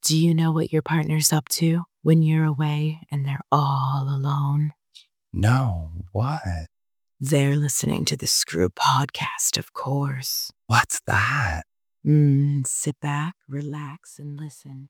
Do you know what your partner's up to when you're away and they're all alone? No, what? They're listening to the Screw podcast, of course. What's that? Sit back, relax, and listen.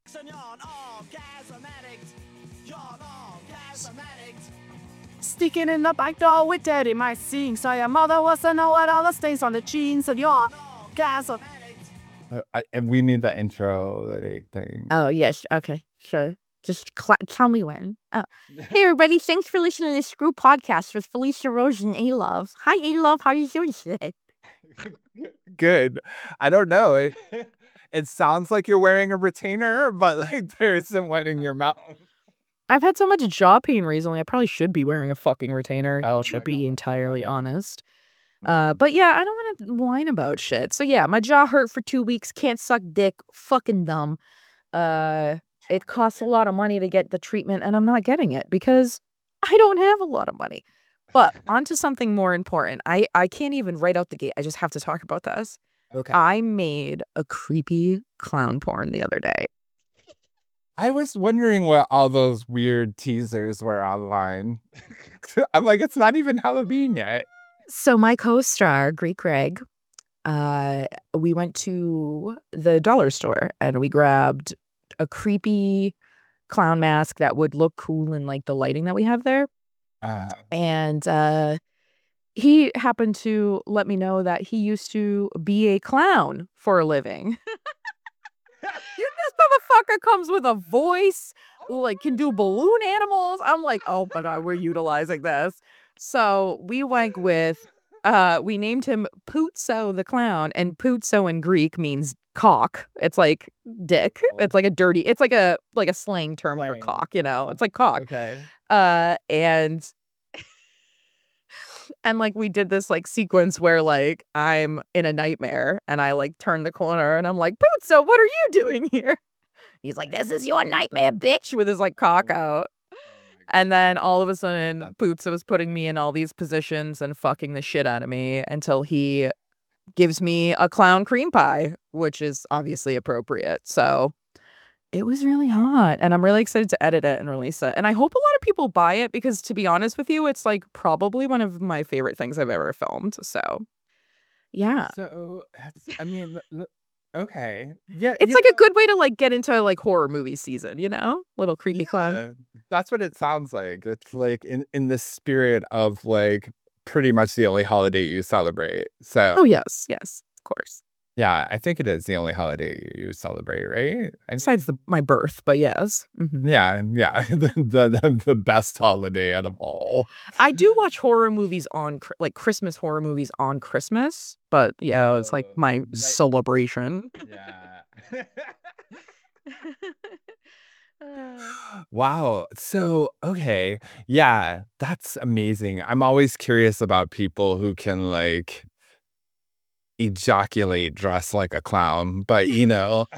Sticking in the back door with daddy might sing. So your mother wants to know what all the stains on the jeans and your gas. And we need the intro thing. Oh, yes. Okay. Sure. Just tell me when. Oh. Hey, everybody. Thanks for listening to this Screw podcast with Felicia Rose and A-Love. Hi, A-Love. How are you doing today? Good. I don't know. It sounds like you're wearing a retainer, but like there isn't one in your mouth. I've had so much jaw pain recently. I probably should be wearing a fucking retainer. To be entirely honest. But yeah, I don't want to whine about shit. So yeah, my jaw hurt for 2 weeks. Can't suck dick. Fucking dumb. It costs a lot of money to get the treatment, and I'm not getting it because I don't have a lot of money. But onto something more important. I can't even right out the gate. I just have to talk about this. Okay. I made a creepy clown porn the other day. I was wondering what all those weird teasers were online. I'm like, it's not even Halloween yet. So my co-star, Greek Greg, we went to the dollar store and we grabbed a creepy clown mask that would look cool in like the lighting that we have there. And he happened to let me know that he used to be a clown for a living. This motherfucker comes with a voice, like can do balloon animals. I'm like, oh my God, we're utilizing this. So we went with, we named him Pootso the Clown, and Pootso in Greek means cock. It's like dick. It's like a dirty, it's like a slang term for cock, you know? It's like cock. Okay. And like we did this like sequence where like I'm in a nightmare and I like turn the corner and I'm like, Pootso, what are you doing here? He's like, this is your nightmare, bitch, with his like cock out. And then all of a sudden, Pootso was putting me in all these positions and fucking the shit out of me until he gives me a clown cream pie, which is obviously appropriate. So it was really hot, and I'm really excited to edit it and release it. And I hope a lot of people buy it because, to be honest with you, it's like probably one of my favorite things I've ever filmed. So, yeah. So, I mean, okay. Yeah. It's like a good way to like get into like horror movie season, you know? Little creepy clown. That's what it sounds like. It's like in the spirit of like pretty much the only holiday you celebrate. So, Oh, yes, of course. yeah, I think it is the only holiday you celebrate, right? Besides my birth, but yes. Mm-hmm. Yeah, the best holiday out of all. I do watch horror movies on like Christmas horror movies on Christmas, but yeah, it's like my celebration. Yeah. Wow. So, okay. Yeah, that's amazing. I'm always curious about people who can like ejaculate dressed like a clown, but you know,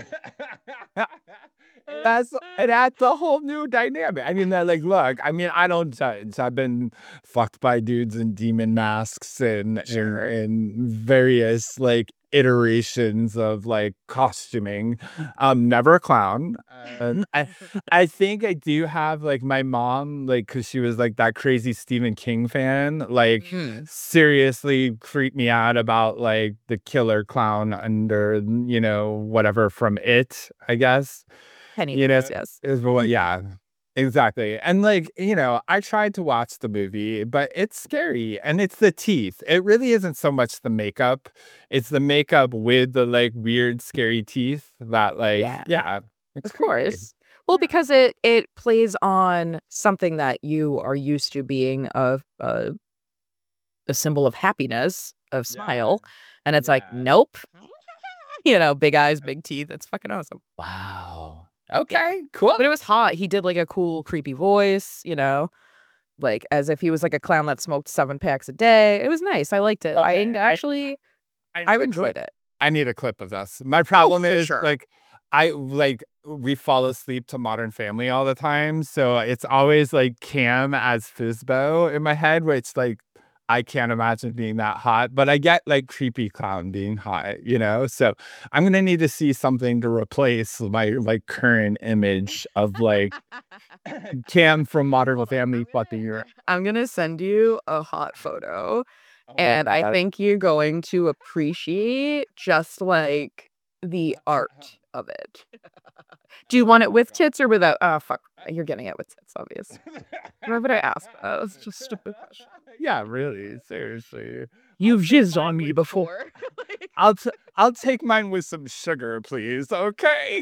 it adds a whole new dynamic. I mean, that like, look, I mean, I don't judge. I've been fucked by dudes in demon masks and various like iterations of like costuming. Never a clown. I think I do have like my mom, like, because she was like that crazy Stephen King fan, like seriously creeped me out about like the killer clown under, you know, whatever from It, I guess. Yes. Is what, yeah, exactly. And like, you know, I tried to watch the movie, but it's scary and it's the teeth. It really isn't so much the makeup. It's the makeup with the like weird, scary teeth that like, yeah, of course. Well, because it plays on something that you are used to being a symbol of happiness, of smile. And it's like, nope. You know, big eyes, big teeth. It's fucking awesome. Wow. Okay, cool. But it was hot. He did like a cool, creepy voice, you know, like as if he was like a clown that smoked 7 packs a day. It was nice. I liked it. Okay. I enjoyed it. I need a clip of this. My problem is like, we fall asleep to Modern Family all the time. So it's always like Cam as Fizbo in my head, which like, I can't imagine being that hot, but I get like creepy clown being hot, you know? So I'm gonna need to see something to replace my like current image of like Cam from Modern Family fucking her. I'm gonna send you a hot photo, Oh my and I God. think you're going to appreciate just like the art of it. Do you want it with tits or without? Oh fuck, you're getting it with tits, obviously. Why would I ask that? That's just a stupid question. Yeah, really, seriously. You've jizzed on me before. I'll take mine with some sugar, please. Okay.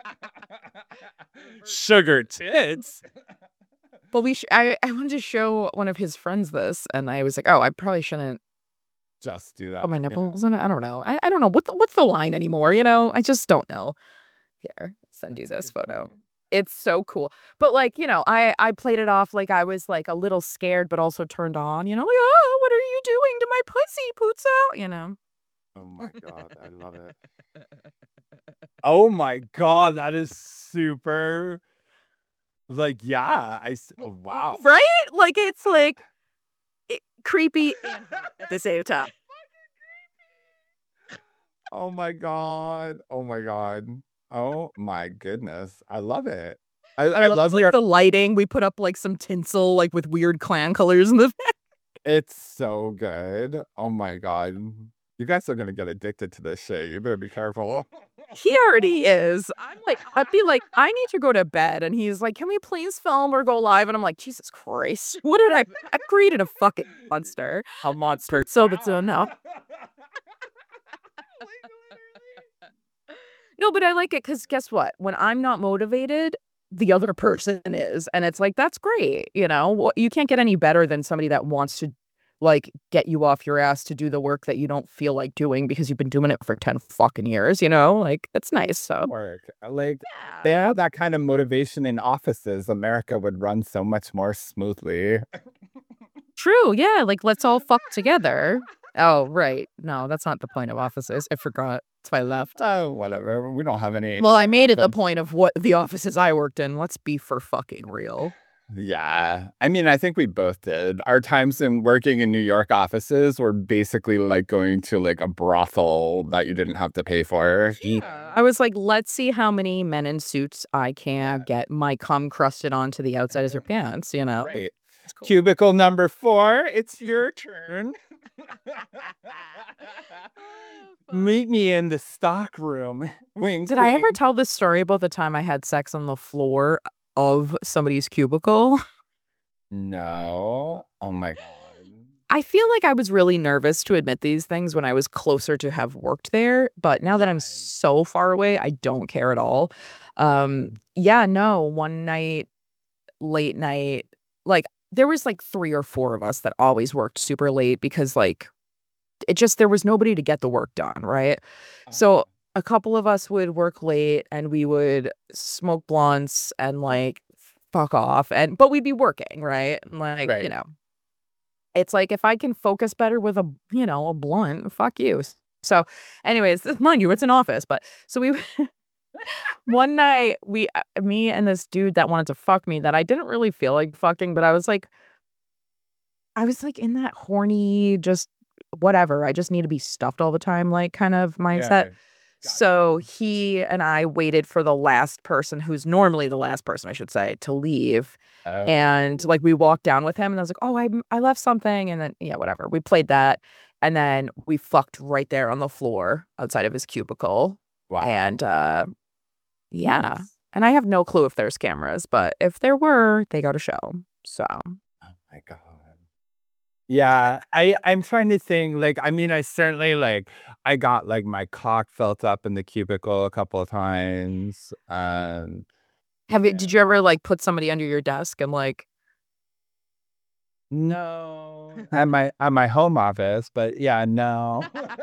Sugar tits. But I wanted to show one of his friends this, and I was like, oh, I probably shouldn't Just do that. put my nipples in it. I don't know. I don't know what's the line anymore. You know, I just don't know. Here, send you this photo. It's so cool. But like, you know, I played it off like I was like a little scared, but also turned on. You know, like, oh, what are you doing to my pussy, Puzzo? You know. Oh my God, I love it. Oh my God, that is super. Like, yeah, oh, wow. Right? Like it's like creepy at the same time. Oh my God. Oh my God. Oh my goodness. I love it. I love Like the lighting. We put up like some tinsel, like with weird clan colors in the back. It's so good. Oh my God. You guys are gonna get addicted to this shit. You better be careful. He already is. I'd be like, I need to go to bed. And he's like, can we please film or go live? And I'm like, Jesus Christ. What did I created a fucking monster. A monster. So that's enough. No, but I like it because guess what? When I'm not motivated, the other person is. And it's like, that's great. You know, you can't get any better than somebody that wants to like get you off your ass to do the work that you don't feel like doing because you've been doing it for 10 fucking years, you know? Like, it's nice. So, Work. Like, they have that kind of motivation in offices. America would run so much more smoothly. true. Yeah. Like, let's all fuck together. Oh, right. No, that's not the point of offices. I forgot. That's why I left. Oh, whatever. We don't have any. Well, I made it the point of what the offices I worked in. Let's be for fucking real. Yeah. I mean, I think we both did. Our times in working in New York offices were basically like going to like a brothel that you didn't have to pay for. I was like, let's see how many men in suits I can get my cum crusted onto the outside of their pants, you know? Right. Cubicle number 4, it's your turn. Meet me in the stock room. Wink, Did I ever wink. tell this story about the time I had sex on the floor of somebody's cubicle? No. Oh my God. I feel like I was really nervous to admit these things when I was closer to have worked there, but now that I'm so far away, I don't care at all. Yeah, no, one night, late night, like there was like 3 or 4 of us that always worked super late because like there was nobody to get the work done, right? So a couple of us would work late and we would smoke blunts and like fuck off but we'd be working, right? Like, Right. you know, it's like if I can focus better with a blunt, fuck you. So anyways, mind you, it's an office, but so we one night me and this dude that wanted to fuck me that I didn't really feel like fucking, but I was like in that horny, just whatever. I just need to be stuffed all the time, like kind of mindset. So he and I waited for the last person, who's normally the last person, I should say, to leave. Oh. And like we walked down with him and I was like, oh, I left something. And then, yeah, whatever. We played that. And then we fucked right there on the floor outside of his cubicle. Wow. And yeah. And I have no clue if there's cameras, but if there were, they go to show. So. Oh my God. Yeah, I'm trying to think, like, I mean, I certainly, like, I got, like, my cock felt up in the cubicle a couple of times. Did you ever like put somebody under your desk and like? No. At my home office, but yeah, no.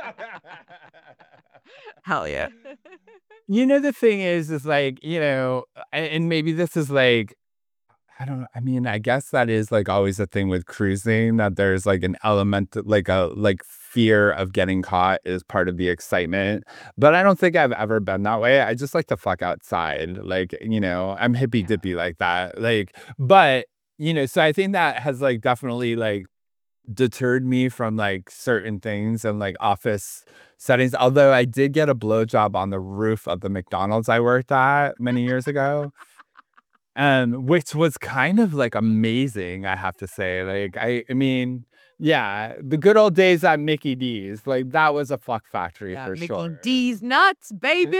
Hell yeah. You know, the thing is like, you know, and maybe this is like, I mean, I guess that is like always a thing with cruising, that there's like an element, like fear of getting caught is part of the excitement. But I don't think I've ever been that way. I just like to fuck outside. Like, you know, I'm hippy dippy like that. Like, but, you know, so I think that has like definitely like deterred me from like certain things and like office settings. Although I did get a blowjob on the roof of the McDonald's I worked at many years ago. Which was kind of like amazing, I have to say. Like I mean, yeah, the good old days at Mickey D's, like that was a fuck factory Yeah, for Mickey sure. D's nuts, baby.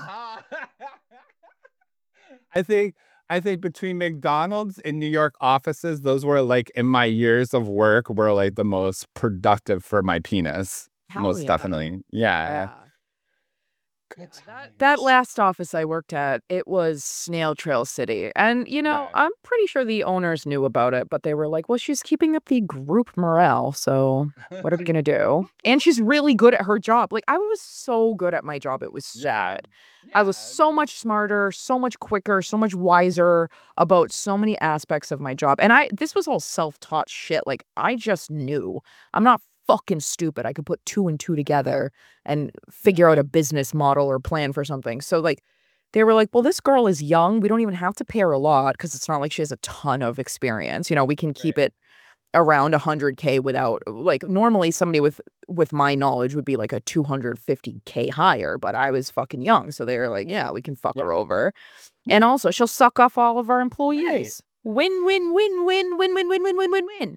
I think between McDonald's and New York offices, those were like in my years of work were like the most productive for my penis. Hell Most yeah. definitely. Yeah. That last office I worked at, it was Snail Trail City. And, you know, Right. I'm pretty sure the owners knew about it, but they were like, well, she's keeping up the group morale. So what are we going to do? And she's really good at her job. Like, I was so good at my job. It was sad. I was so much smarter, so much quicker, so much wiser about so many aspects of my job. And this was all self-taught shit. Like, I just knew. I'm not fucking stupid. I could put 2 and 2 together and figure out a business model or plan for something. So like they were like, well, this girl is young. We don't even have to pay her a lot because it's not like she has a ton of experience. You know, we can keep it around 100K without like normally somebody with my knowledge would be like a 250K higher, but I was fucking young. So they were like, yeah, we can fuck her over. And also she'll suck off all of our employees. Win, win, win, win, win, win, win, win, win, win, win.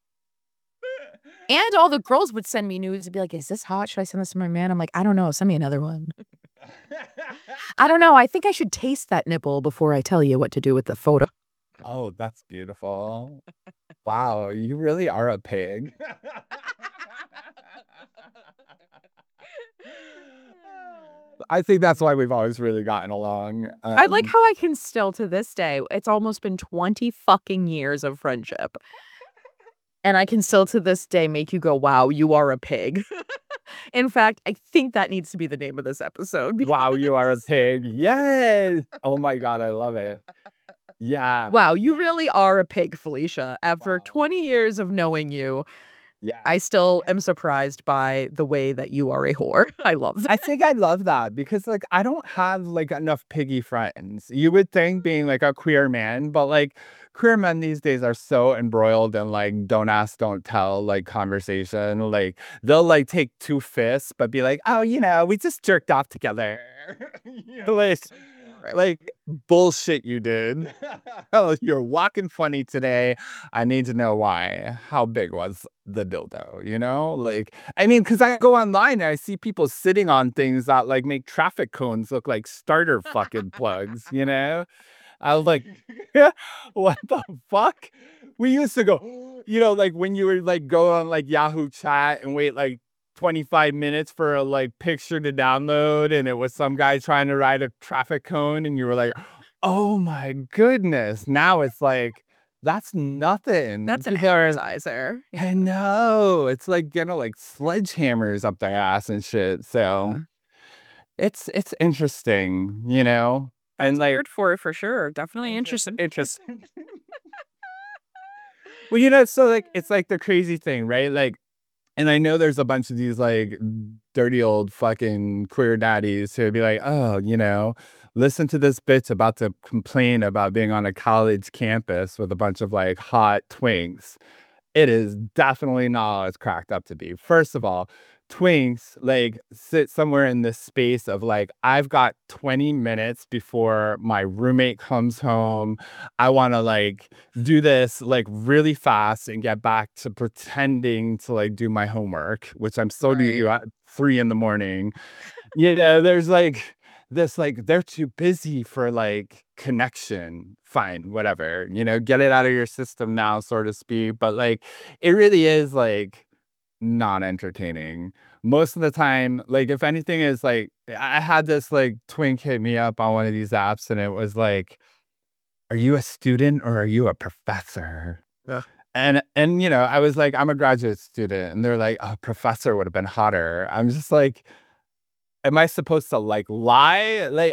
And all the girls would send me nudes and be like, is this hot? Should I send this to my man? I'm like, I don't know. Send me another one. I don't know. I think I should taste that nipple before I tell you what to do with the photo. Oh, that's beautiful. Wow, you really are a pig. I think that's why we've always really gotten along. I like how I can still to this day, it's almost been 20 fucking years of friendship. And I can still to this day make you go, wow, you are a pig. In fact, I think that needs to be the name of this episode. Wow, you are a pig. Yes. Oh my God, I love it. Yeah. Wow, you really are a pig, Felicia. After Wow. 20 years of knowing you, Yeah. I still am surprised by the way that you are a whore. I love that. I think I love that because like I don't have like enough piggy friends. You would think being like a queer man, but like queer men these days are so embroiled in like don't ask, don't tell like conversation. Like they'll like take 2 fists, but be like, oh, you know, we just jerked off together. Like bullshit you did. Oh, you're walking funny today. I need to know why. How big was the dildo? You know, like I mean, because I go online and I see people sitting on things that like make traffic cones look like starter fucking plugs. You know, I was like, what the fuck? We used to go, you know, like when you were like go on like Yahoo Chat and wait like 25 minutes for a like picture to download and it was some guy trying to ride a traffic cone and you were like, oh my goodness. Now it's like that's nothing. That's an heresizer. I know. It's like getting like sledgehammers up their ass and shit. So it's interesting, you know? And like Weird for it for sure. Definitely interesting. interesting. Well, you know, so like it's like the crazy thing, right? Like and I know there's a bunch of these like dirty old fucking queer daddies who'd be like, oh, you know, listen to this bitch about to complain about being on a college campus with a bunch of like hot twinks. It is definitely not as cracked up to be. First of all, twinks like sit somewhere in this space of like, I've got 20 minutes before my roommate comes home. I want to like do this like really fast and get back to pretending to like do my homework, which I'm still doing at 3 a.m. You know, there's like this like they're too busy for like connection. Fine, whatever, you know, get it out of your system now, so to speak. But like it really is like not entertaining most of the time. Like if anything is like I had this like twink hit me up on one of these apps and it was like, are you a student or are you a professor? Yeah. And you know, I was like, I'm a graduate student, and they're like, a professor would have been hotter. I'm just like, am I supposed to like lie? Like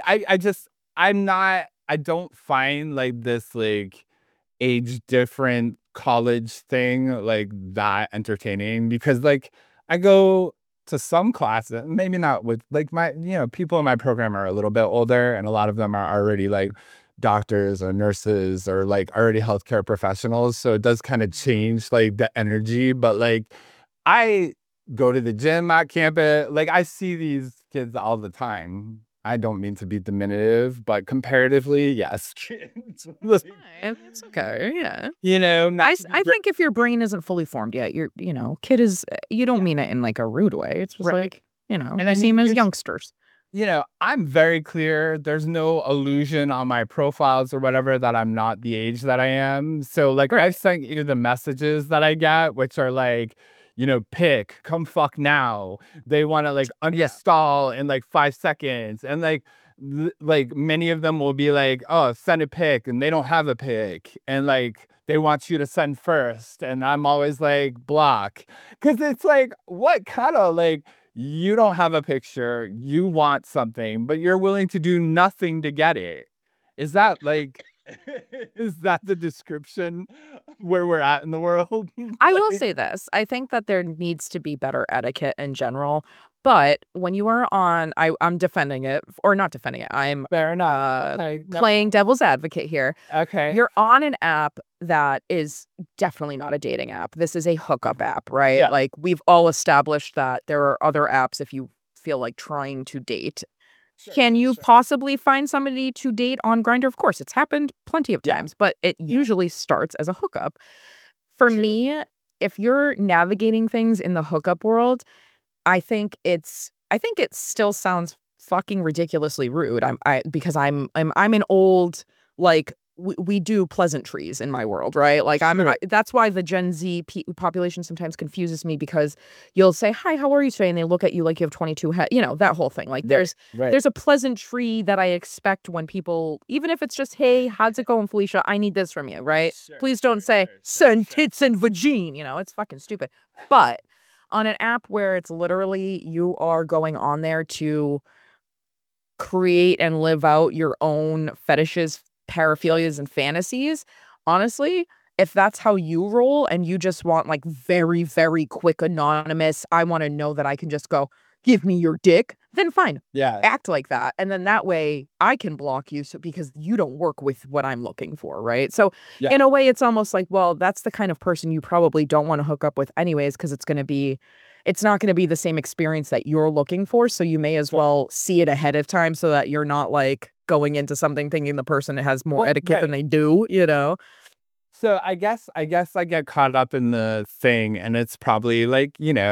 I don't find like this like age different college thing like that entertaining because like I go to some classes, maybe not with like my, you know, people in my program are a little bit older and a lot of them are already like doctors or nurses or like already healthcare professionals. So it does kind of change like the energy. But like I go to the gym at campus, like I see these kids all the time. I don't mean to be diminutive, but comparatively, yes, kids. Like, It's okay. Yeah. you know, I think if your brain isn't fully formed yet, kid is, you don't mean it in like a rude way. It's just Right. like, And you I see them mean, as you're- youngsters. I'm very clear. There's no illusion on my profiles or whatever that I'm not the age that I am. So like I've sent you the messages that I get, which are like, pick, come fuck now. They want to like uninstall in like 5 seconds. And like many of them will be like, oh, send a pic, and they don't have a pic. And like they want you to send first. And I'm always like, block. Cause it's like, what kind of like, you don't have a picture, you want something, but you're willing to do nothing to get it. Is that like, is that the description where we're at in the world? I will say this. I think that there needs to be better etiquette in general. But when you are on, I'm defending it, or not defending it. I'm Fair enough. Okay. playing devil's advocate here. Okay. You're on an app that is definitely not a dating app. This is a hookup app, right? Yeah. Like we've all established that there are other apps if you feel like trying to date. Can you possibly find somebody to date on Grindr? Of course, it's happened plenty of times, but it usually starts as a hookup. For me, if you're navigating things in the hookup world, I think it still sounds fucking ridiculously rude. Because I'm an old, like, we do pleasantries in my world, right? Like that's why the Gen Z population sometimes confuses me, because you'll say, hi, how are you today? And they look at you like you have 22 head, that whole thing. Like there's a pleasantry that I expect when people, even if it's just, hey, how's it going, Felicia? I need this from you, right? Please don't say send tits and vagine, it's fucking stupid. But on an app where it's literally you are going on there to create and live out your own fetishes, paraphilias, and fantasies, honestly, if that's how you roll and you just want like very, very quick anonymous, I want to know that I can just go, give me your dick, then fine. Yeah. Act like that. And then that way I can block you because you don't work with what I'm looking for, right? So in a way, it's almost like, well, that's the kind of person you probably don't want to hook up with anyways, because it's not going to be the same experience that you're looking for. So you may as well see it ahead of time so that you're not like going into something thinking the person has more etiquette than they do, So I guess I get caught up in the thing, and it's probably like,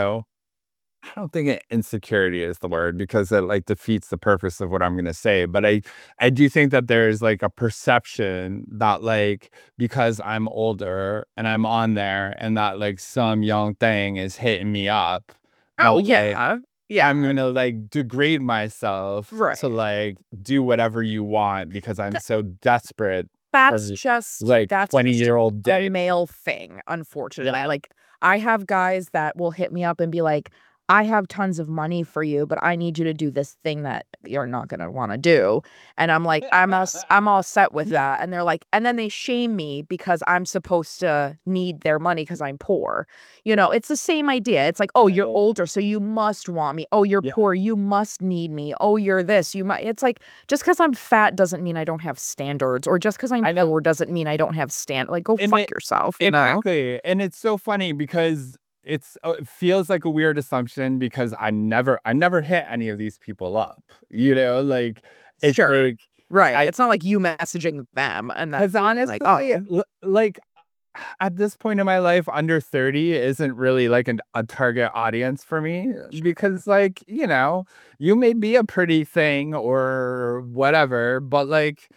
I don't think insecurity is the word, because it like defeats the purpose of what I'm going to say. But I do think that there's like a perception that like, because I'm older and I'm on there and that like some young thing is hitting me up. Oh, yeah. Yeah. I'm going to like degrade myself to like do whatever you want because I'm so desperate. That's just like 20-year-old a male thing, unfortunately. Like I have guys that will hit me up and be like, I have tons of money for you, but I need you to do this thing that you're not going to want to do. And I'm like, I'm all set with that. And they're like, and then they shame me because I'm supposed to need their money because I'm poor. It's the same idea. It's like, oh, you're older, so you must want me. Oh, you're poor, you must need me. Oh, you're this, you might. It's like, just because I'm fat doesn't mean I don't have standards, or just because I'm poor doesn't mean I don't have like, go fuck yourself. Exactly. And it's so funny because it feels like a weird assumption because I never hit any of these people up, like it's sure. like, right. It's not like you messaging them, and that's honestly, like, like at this point in my life, under 30 isn't really like a target audience for me, because like, you may be a pretty thing or whatever, but like,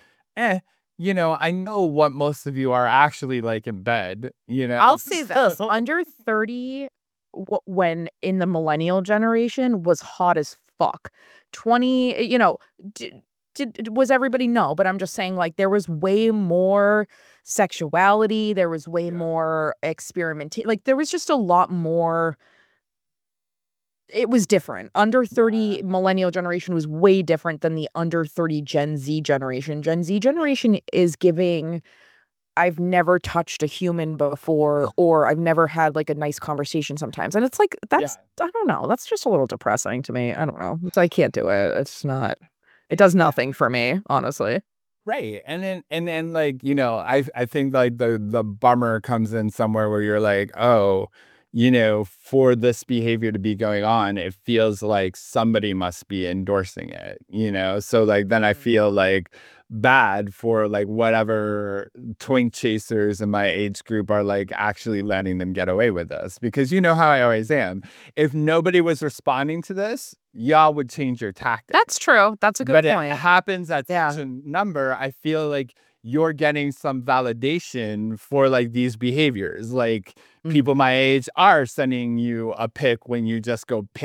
I know what most of you are actually like in bed, I'll say this. Under 30, when in the millennial generation, was hot as fuck. 20, was everybody? No, but I'm just saying, like, there was way more sexuality. There was way more experimentation. Like, there was just a lot more. It was different. Under 30 millennial generation was way different than the under 30 Gen Z generation. Gen Z generation is giving, I've never touched a human before, or I've never had like a nice conversation sometimes. And it's like, I don't know. That's just a little depressing to me. I don't know. I can't do it. It's not, it does nothing for me, honestly. Right. And then like, I think like the bummer comes in somewhere where you're like, oh, for this behavior to be going on, it feels like somebody must be endorsing it. So like then I feel like bad for like whatever twink chasers in my age group are like actually letting them get away with this. Because you know how I always am. If nobody was responding to this, y'all would change your tactics. That's true. That's a good But it point. happens at Yeah. such a number, I feel like you're getting some validation for like these behaviors. Like people my age are sending you a pic when you just go pic ?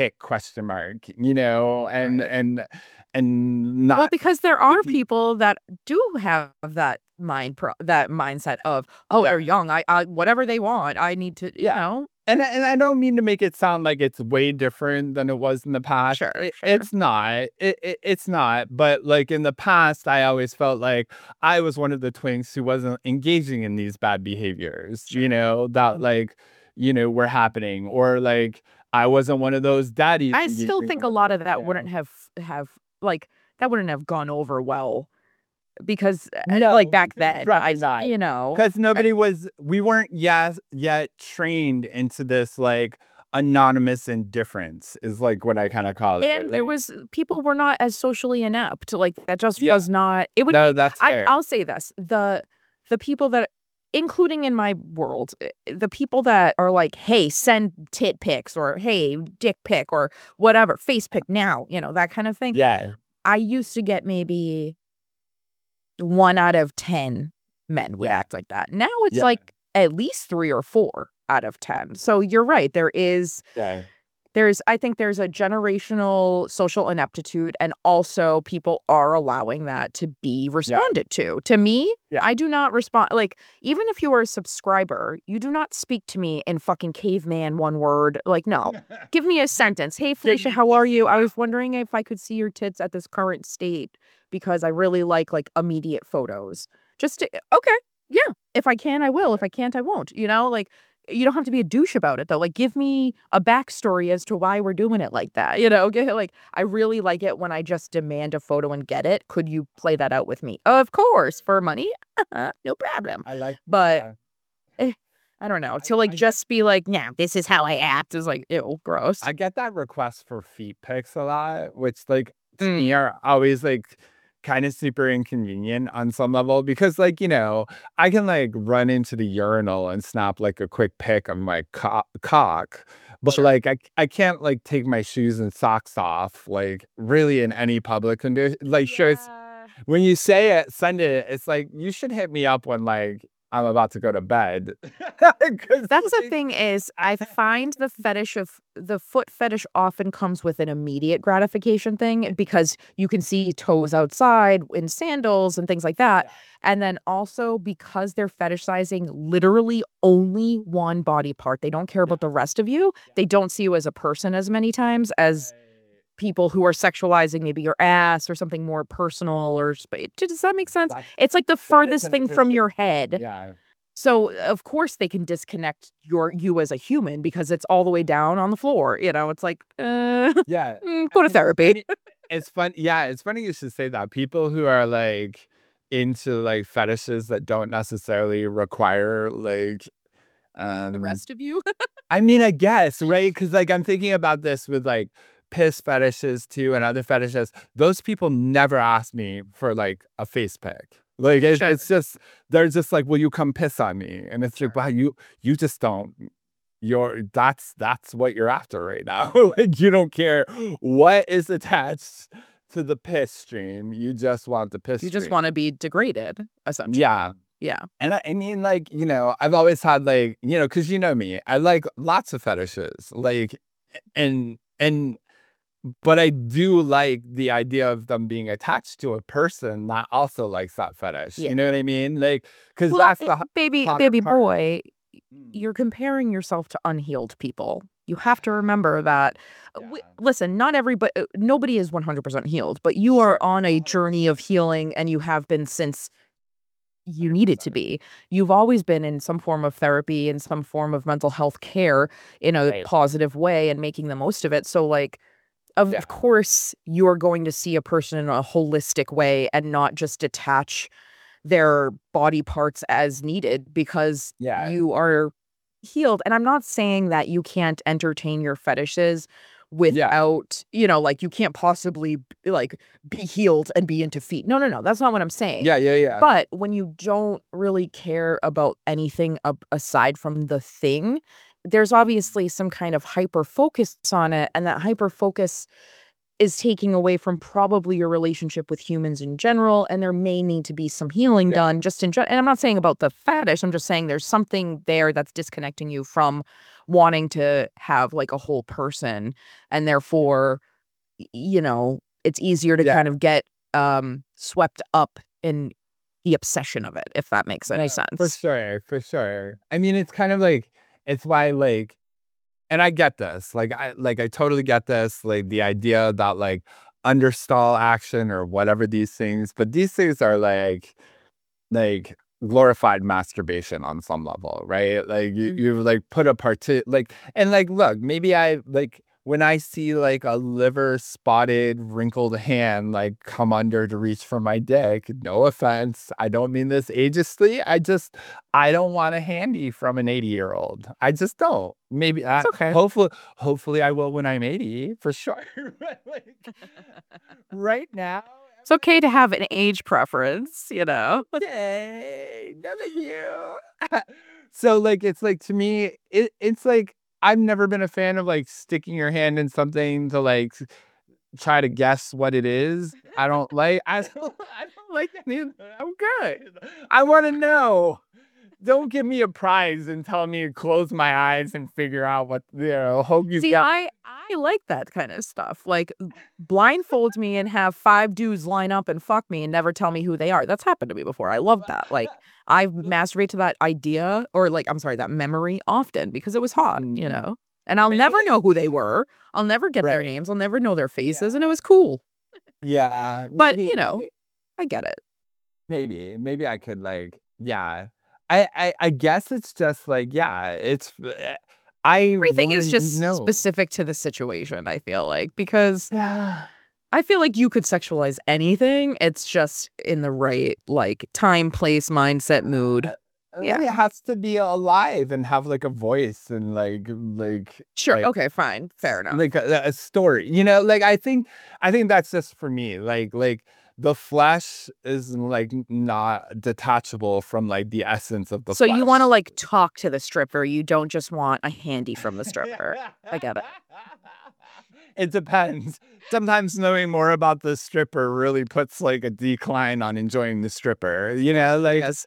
And Well, not because there are people that do have that that mindset of, oh, they're young. I whatever they want, I need to, and I don't mean to make it sound like it's way different than it was in the past. Sure. It's not. It's not. But like in the past, I always felt like I was one of the twinks who wasn't engaging in these bad behaviors, that like, were happening. Or like I wasn't one of those daddies. I still think a lot of that wouldn't have like that wouldn't have gone over well because like back then, Because we weren't yet trained into this like anonymous indifference is like what I kind of call it. and there was people were not as socially inept. Like that just Yeah. was not. It would. No, that's fair. I'll say this: the people that, including in my world, the people that are like, hey, send tit pics or hey, dick pic or whatever, face pic now, that kind of thing. Yeah. I used to get maybe 1 out of 10 men would act like that. Now it's Yeah. like at least 3 or 4 out of 10. So you're right. I think there's a generational social ineptitude, and also people are allowing that to be responded to. To me, I do not respond. Like, even if you are a subscriber, you do not speak to me in fucking caveman one word. Like, no, give me a sentence. Hey, Felicia, how are you? I was wondering if I could see your tits at this current state because I really like immediate photos. Okay. Yeah. If I can, I will. If I can't, I won't. Like, you don't have to be a douche about it, though. Like, give me a backstory as to why we're doing it like that. I really like it when I just demand a photo and get it. Could you play that out with me? Of course, for money. No problem. I like, But I don't know. To just be like, yeah, this is how I act is like, ew, gross. I get that request for feet pics a lot, which like to me are always like kind of super inconvenient on some level because like, I can like run into the urinal and snap like a quick pic of my cock. But like I can't like take my shoes and socks off like really in any public condition. Like sure, when you say it, send it, it's like you should hit me up when like I'm about to go to bed. That's the thing is, I find the foot fetish often comes with an immediate gratification thing because you can see toes outside in sandals and things like that. And then also because they're fetishizing literally only one body part. They don't care about the rest of you. They don't see you as a person as many times as people who are sexualizing maybe your ass or something more personal does that make sense? It's like the furthest thing from your head. Yeah. So of course they can disconnect you as a human because it's all the way down on the floor. It's like, Yeah. Go to therapy. It's fun. Yeah, it's funny you should say that. People who are like into like fetishes that don't necessarily require like The rest of you. I mean, I guess, right? Because like I'm thinking about this with like piss fetishes too and other fetishes. Those people never ask me for like a face pic. Like it's just they're just like, will you come piss on me? And it's like, wow, you just don't. That's what you're after right now. Like you don't care what is attached to the piss stream. You just want the piss. You just stream. want to be degraded, essentially. Yeah. Yeah. And I mean, like, I've always had like, because me, I like lots of fetishes, like, but I do like the idea of them being attached to a person that also likes that fetish. Yeah. You know what I mean? Like, because Well, that's the baby hotter part. boy, you're comparing yourself to unhealed people. You have to remember that. Listen, nobody is 100% healed, but you are on a journey of healing, and you have been since you needed to be. You've always been in some form of therapy, in some form of mental health care in a positive way, and making the most of it. So, like, of Yeah. course you're going to see a person in a holistic way and not just detach their body parts as needed because Yeah. you are healed. And I'm not saying that you can't entertain your fetishes without, like you can't possibly like be healed and be into feet. No, no, no. That's not what I'm saying. Yeah. But when you don't really care about anything aside from the thing, there's obviously some kind of hyper focus on it. And that hyper focus is taking away from probably your relationship with humans in general. And there may need to be some healing Yeah. done just in general. And I'm not saying about the fetish. I'm just saying there's something there that's disconnecting you from wanting to have like a whole person. And therefore, it's easier to Yeah. kind of get swept up in the obsession of it, if that makes any sense. For sure. I mean, it's kind of like, it's why like, and I get this, I totally get this, like the idea that like understall action or whatever these things, but these things are like glorified masturbation on some level, right? Like you like put a like, and like, look, maybe I like when I see like a liver spotted wrinkled hand like come under to reach for my dick, no offense, I don't mean this ageistly, I don't want a handy from an 80-year-old. I just don't. Maybe It's okay. hopefully I will when I'm 80 for sure. Like, right now, It's okay to have an age preference, yay, none of you. So like it's like to me it's like I've never been a fan of like sticking your hand in something to like try to guess what it is. I don't like any of that. I'm good. I want to know. Don't give me a prize and tell me to close my eyes and figure out what Hoagie's See, got. I like that kind of stuff. Like blindfold me and have 5 dudes line up and fuck me and never tell me who they are. That's happened to me before. I love that. Like I masturbate to that idea or like I'm sorry, that memory often because it was hot, And I'll never know who they were. I'll never get their names. I'll never know their faces, and it was cool. Yeah. But I get it. Maybe I could like, yeah. I guess it's just like, yeah, it's Everything is just no. specific to the situation, I feel like, because Yeah. I feel like you could sexualize anything. It's just in the right like time, place, mindset, mood. Yeah, it has to be alive and have like a voice and like Sure. like, Okay, fine. Fair enough. like a story, like I think that's just for me, like the flesh is like not detachable from like the essence of the So flesh. you want to like talk to the stripper. You don't just want a handy from the stripper. I get it. It depends. Sometimes knowing more about the stripper really puts like a decline on enjoying the stripper, like Yes.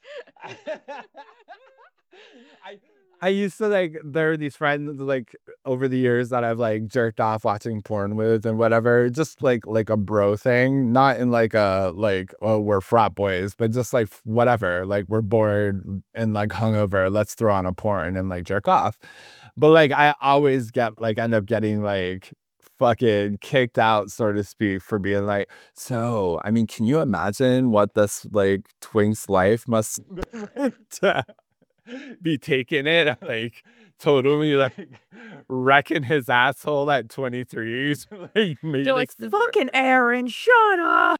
I used to like, there are these friends like over the years that I've like jerked off watching porn with and whatever, just like a bro thing, not in like a like, oh, we're frat boys, but just like whatever, like we're bored and like hungover, let's throw on a porn and like jerk off. But like I always end up getting like fucking kicked out, so to speak, for being like, so I mean, can you imagine what this like twink's life must to be taking it like totally like wrecking his asshole at 23. Like, You're like, fucking Aaron, shut up.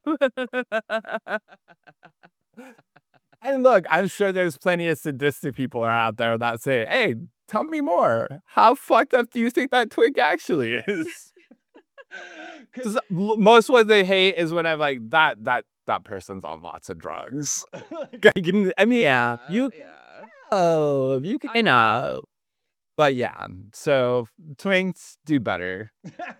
And look, I'm sure there's plenty of sadistic people out there that say, hey, tell me more. How fucked up do you think that twink actually is? Because most what they hate is when I'm like, that person's on lots of drugs. I mean, Yeah. you can. I know. But yeah, so twinks do better.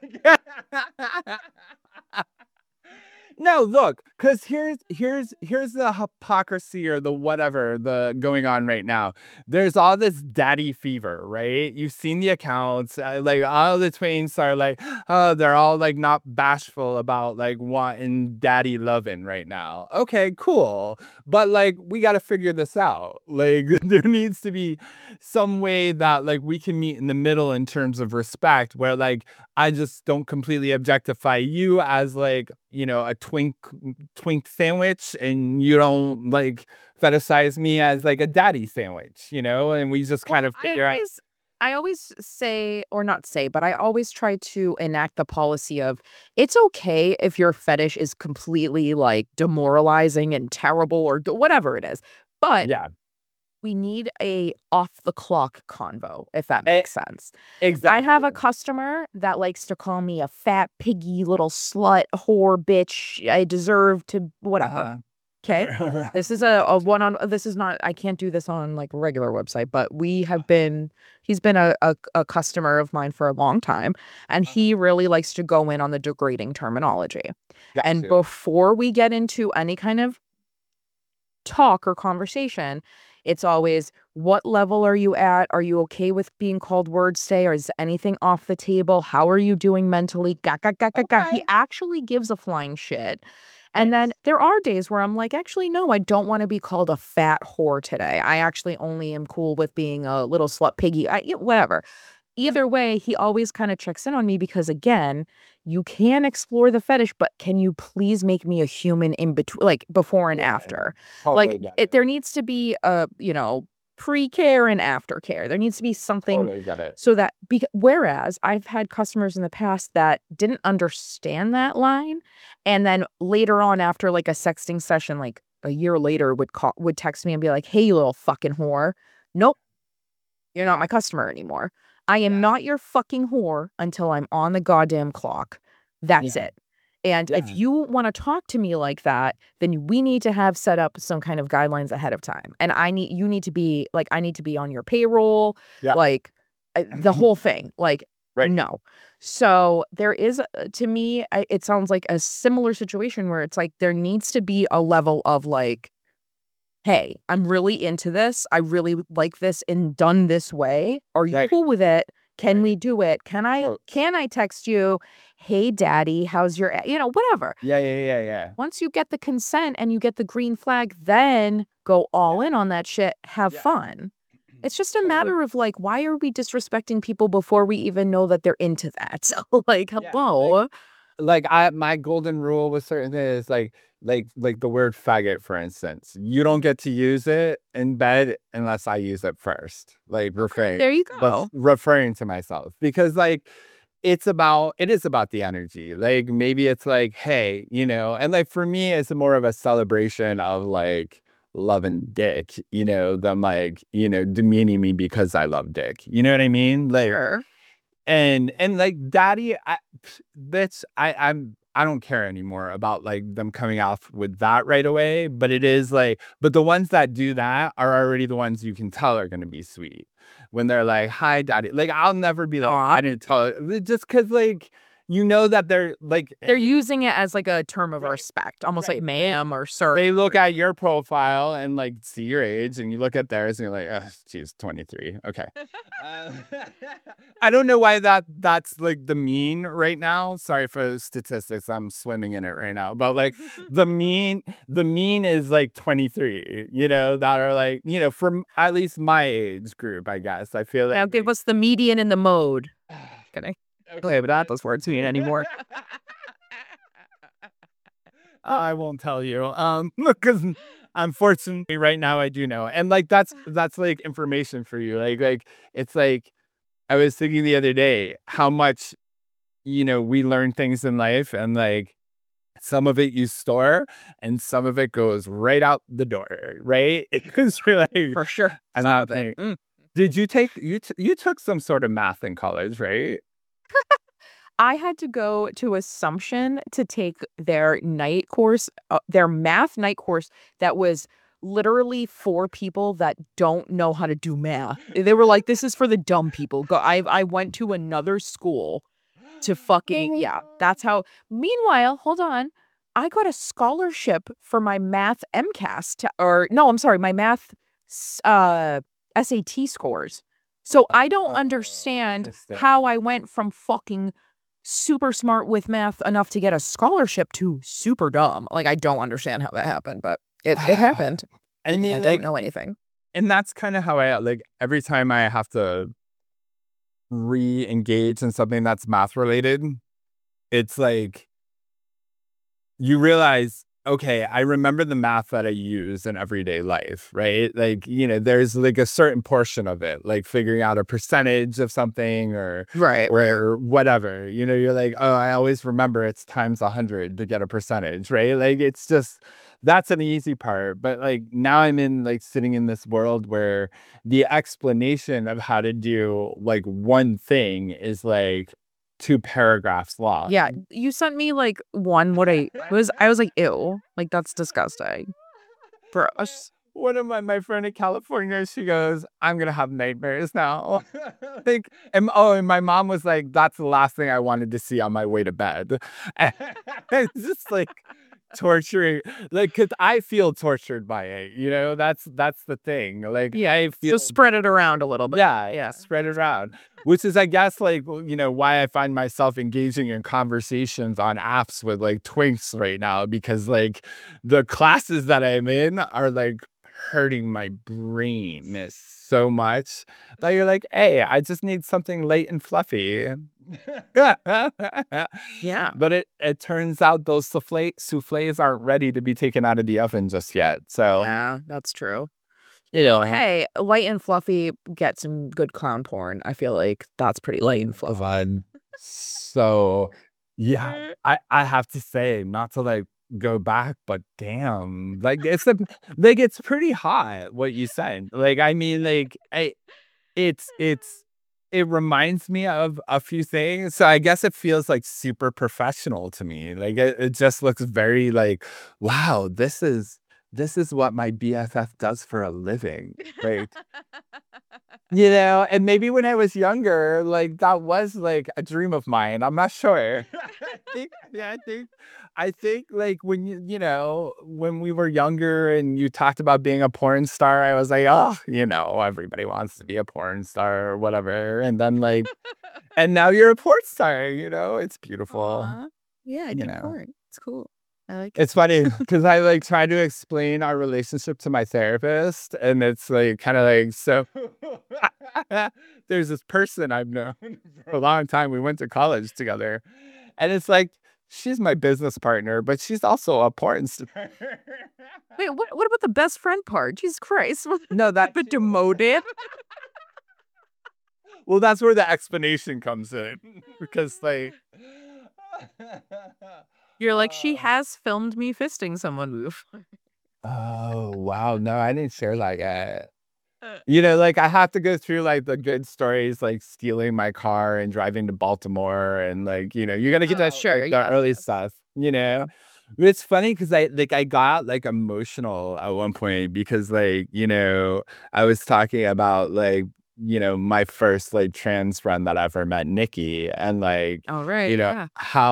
No, look, because here's the hypocrisy or the whatever the going on right now. There's all this daddy fever, right? You've seen the accounts, like all the twins are like, oh, they're all like not bashful about like wanting daddy loving right now. Okay, cool, but like we got to figure this out. Like there needs to be some way that like we can meet in the middle in terms of respect, where like I just don't completely objectify you as like, a twink sandwich, and you don't like fetishize me as like a daddy sandwich, and we just kind of figure out. I always say, or not say, but I always try to enact the policy of it's okay if your fetish is completely like demoralizing and terrible or whatever it is. But Yeah, we need a off the clock convo, if that E- makes sense. I exactly. have a customer that likes to call me a fat piggy little slut whore bitch. I deserve to whatever. Uh-huh. Okay. This is a one on this is not I can't do this on like a regular website, but he's been a customer of mine for a long time, and he really likes to go in on the degrading terminology. And Gotcha. before we get into any kind of talk or conversation, it's always, what level are you at? Are you okay with being called words today? Or is anything off the table? How are you doing mentally? Gah, gah, gah, gah, gah. He Okay. actually gives a flying shit. And then there are days where I'm like, actually, no, I don't want to be called a fat whore today. I actually only am cool with being a little slut piggy. Whatever. Either way, he always kind of checks in on me because, again, you can explore the fetish, but can you please make me a human in between, like before and Yeah, after? totally Like get it. there needs to be a, pre-care and aftercare. There needs to be something Totally get it. so that whereas I've had customers in the past that didn't understand that line, and then later on after like a sexting session, like a year later would text me and be like, "Hey, you little fucking whore. Nope, you're not my customer anymore. I am Yeah. not your fucking whore until I'm on the goddamn clock. That's Yeah. it. And if Yeah. you want to talk to me like that, then we need to have set up some kind of guidelines ahead of time. And you need to be like, I need to be on your payroll, Yeah. like the whole thing. Like, Right. no. So there is, to me, it sounds like a similar situation where it's like there needs to be a level of like, hey, I'm really into this. I really like this and done this way. Are you Like, cool with it? Can right. we do it? Oh, Can I text you, "Hey daddy, how's your," whatever. yeah. Once you get the consent and you get the green flag, then go all Yeah. in on that shit. Have Yeah. fun. It's just a Totally. matter of like, why are we disrespecting people before we even know that they're into that? So like, Yeah. hello. My golden rule with certain things is like the word faggot, for instance. You don't get to use it in bed unless I use it first. Like There you go. referring to myself. Because like it is about the energy. Like maybe it's like, hey, and like for me it's more of a celebration of like loving dick, than like, demeaning me because I love dick. You know what I mean? Like Sure. and like daddy, I don't care anymore about like them coming off with that right away, but it is like, but the ones that do that are already the ones you can tell are going to be sweet when they're like, hi daddy. Like I'll never be like, Aw. I didn't tell it, just because like that they're like They're using it as like a term of Right. respect, almost Right. like ma'am or sir. they look at your profile and like see your age, and you look at theirs and you're like, oh, she's 23. Okay. I don't know why that's like the mean right now. Sorry for statistics. I'm swimming in it right now. But like the mean is like 23, that are like, from at least my age group, I guess. I feel Now like give us the median and the mode. Kidding. okay, but not those words mean anymore. I won't tell you. Because unfortunately right now I do know. And like that's like information for you. Like it's like I was thinking the other day how much, we learn things in life, and like some of it you store and some of it goes right out the door, right? Because we're like, For sure. and I think, did you take, you took some sort of math in college, right? I had to go to Assumption to take their night course, their math night course that was literally for people that don't know how to do math. They were like, this is for the dumb people. I went to another school to fucking, yeah, that's how. Meanwhile, hold on. I got a scholarship for my math MCAS, or no, I'm sorry, my math SAT scores. So I don't understand Interesting. how I went from fucking super smart with math enough to get a scholarship to super dumb. Like I don't understand how that happened, but it happened. I mean, I like, don't know anything. and that's kind of how I like every time I have to re-engage in something that's math related, it's like you realize, okay, I remember the math that I use in everyday life, right? Like, there's like a certain portion of it, like figuring out a percentage of something Right. or whatever. You're like, oh, I always remember it's times 100 to get a percentage, right? Like, it's just that's an easy part. But like now I'm in like sitting in this world where the explanation of how to do like one thing is like 2 paragraphs long. Yeah, you sent me like one. I was like, ew, like that's disgusting. Gross. One of my friend in California, she goes, I'm gonna have nightmares now. And my mom was like, that's the last thing I wanted to see on my way to bed. And it's just like torturing, like, cause I feel tortured by it, that's the thing. Like, Yeah, I feel, just spread it around a little bit. yeah, spread it around, which is, I guess, like, why I find myself engaging in conversations on apps with like twinks right now, because like the classes that I'm in are like hurting my brain so much that you're like, hey, I just need something light and fluffy. Yeah. But it turns out those souffles aren't ready to be taken out of the oven just yet. So Yeah, that's true. Hey, light and fluffy, get some good clown porn. I feel like that's pretty light and fluffy. fun. So yeah, I have to say, not to like go back, but damn, like it's pretty hot what you said. Like, I mean, like it reminds me of a few things. So I guess it feels like super professional to me. Like, it just looks very like, wow, this is what my BFF does for a living. Like, and maybe when I was younger, like that was like a dream of mine. I'm not sure. I think like when when we were younger and you talked about being a porn star, I was like, oh, everybody wants to be a porn star or whatever. And then like, and now you're a porn star, it's beautiful. Aw. Yeah, I do know. porn. It's cool. I like it. It's funny because I like try to explain our relationship to my therapist, and it's like kind of like, so there's this person I've known for a long time. We went to college together, and it's like she's my business partner, but she's also a porn star. Wait, what about the best friend part? Jesus Christ. No, that But demoted? well, that's where the explanation comes in because like. You're like, she has filmed me fisting someone before. Oh, wow. No, I didn't share that yet. Uh. Like I have to go through like the good stories, like stealing my car and driving to Baltimore, and like, you're gonna get that Sure, like, yeah. the early stuff, But it's funny because I got like emotional at one point because like, I was talking about like, my first like trans friend that I ever met, Nikki, and like, All right. Yeah.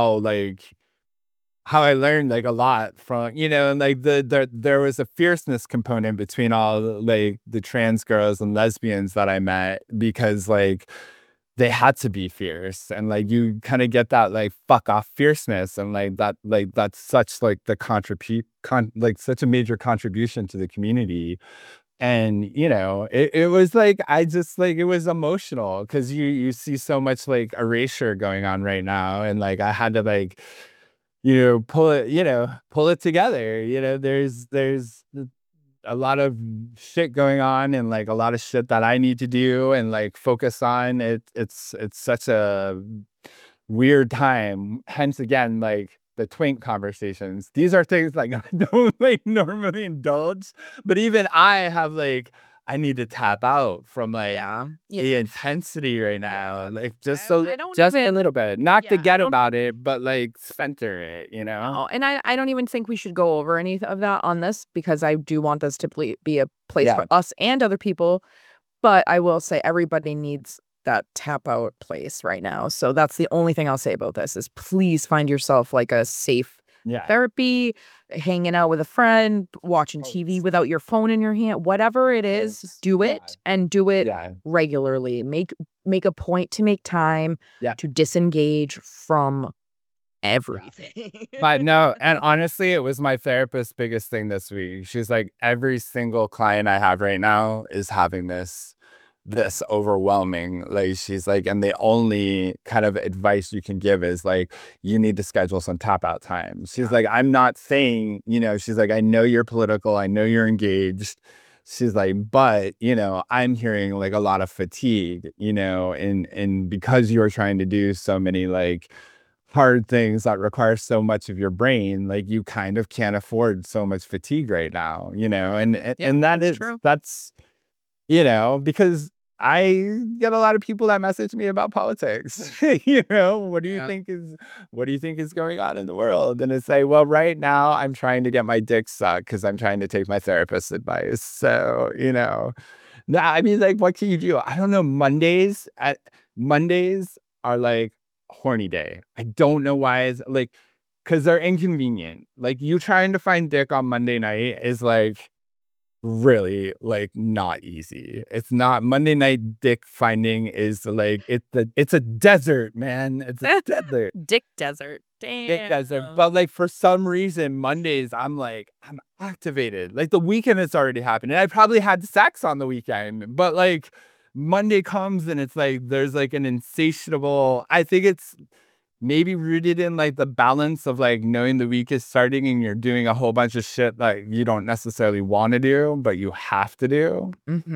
how I learned like a lot from, and like there was a fierceness component between all like the trans girls and lesbians that I met, because like they had to be fierce, and like you kind of get that like fuck off fierceness, and like that's such like like such a major contribution to the community. And it was like I just like, it was emotional because you see so much like erasure going on right now, and like I had to like pull it together. There's a lot of shit going on, and like a lot of shit that I need to do and like focus on. It's such a weird time. Hence again, like the twink conversations. These are things like I don't like normally indulge, but even I have like, I need to tap out from like the intensity right now. Like just a little bit. Not to get about it, but like center it, Oh, and I don't even think we should go over any of that on this, because I do want this to be a place for us and other people. But I will say everybody needs that tap out place right now. So that's the only thing I'll say about this is please find yourself like a safe therapy, hanging out with a friend, watching TV without your phone in your hand, whatever it is, do it and do it regularly. Make a point to make time to disengage from everything. But no, and honestly, it was my therapist's biggest thing this week. She's like, every single client I have right now is having this. this overwhelming. Like, she's like, and the only kind of advice you can give is like, you need to schedule some tap out time. She's like, I'm not saying, she's like, I know you're political, I know you're engaged. She's like, but I'm hearing like a lot of fatigue, and because you're trying to do so many like hard things that require so much of your brain, like you kind of can't afford so much fatigue right now, and that's true. that's because I get a lot of people that message me about politics. What do you Yeah. think is going on in the world? And it's like, well, right now I'm trying to get my dick sucked because I'm trying to take my therapist's advice. So, nah, I mean, like, what can you do? I don't know. Mondays are like horny day. I don't know why it's like, because they're inconvenient. Like, you trying to find dick on Monday night is like really like not easy. It's not. Monday night dick finding is like it's a desert, man. It's a desert. Dick desert. Dick desert. Damn. But like for some reason Mondays I'm activated. Like the weekend has already happened. And I probably had sex on the weekend. But like Monday comes and it's like there's like an insatiable, I think it's maybe rooted in like the balance of like knowing the week is starting and you're doing a whole bunch of shit that you don't necessarily want to do, but you have to do,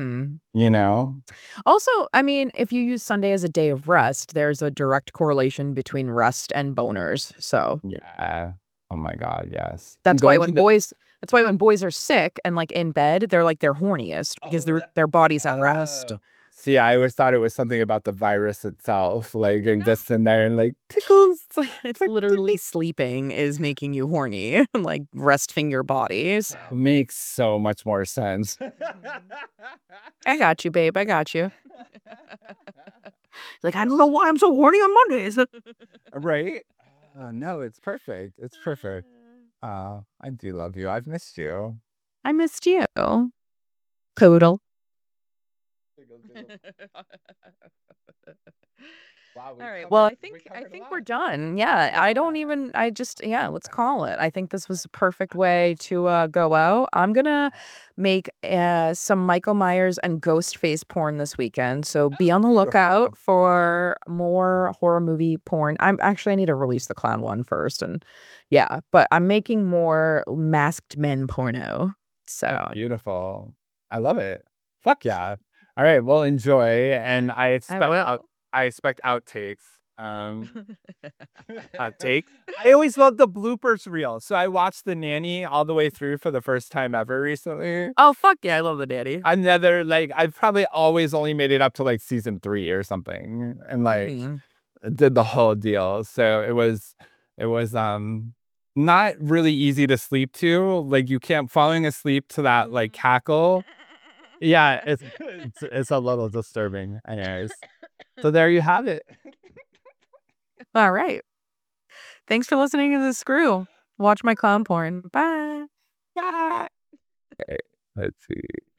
Also, I mean, if you use Sunday as a day of rest, there's a direct correlation between rest and boners. So Yeah. Oh my God. Yes. that's why Going when to the- boys are sick and like in bed, they're like their horniest because their body's at rest. See, I always thought it was something about the virus itself, like and just in there and like tickles. It's literally sleeping is making you horny, like resting your bodies. Makes so much more sense. I got you, babe. I got you. Like, I don't know why I'm so horny on Mondays. Right? No, it's perfect. It's perfect. I do love you. I've missed you. I missed you. Poodle. Wow, All right. Well, I think we're done. Yeah. Let's call it. I think this was a perfect way to go out. I'm gonna make some Michael Myers and Ghostface porn this weekend. So be on the lookout for more horror movie porn. I need to release the clown one first, and yeah, but I'm making more masked men porno. So Beautiful. I love it. Fuck yeah. All right, well, enjoy. And I expect outtakes. Take. I always love the bloopers reel. So I watched The Nanny all the way through for the first time ever recently. oh fuck yeah, I love the daddy. I've probably always only made it up to like season 3 or something, and like did the whole deal. So it was not really easy to sleep to. Like you can't falling asleep to that like cackle. Yeah, it's a little disturbing. Anyways, so there you have it. All right. Thanks for listening to The Screw. Watch my clown porn. Bye. Okay, let's see.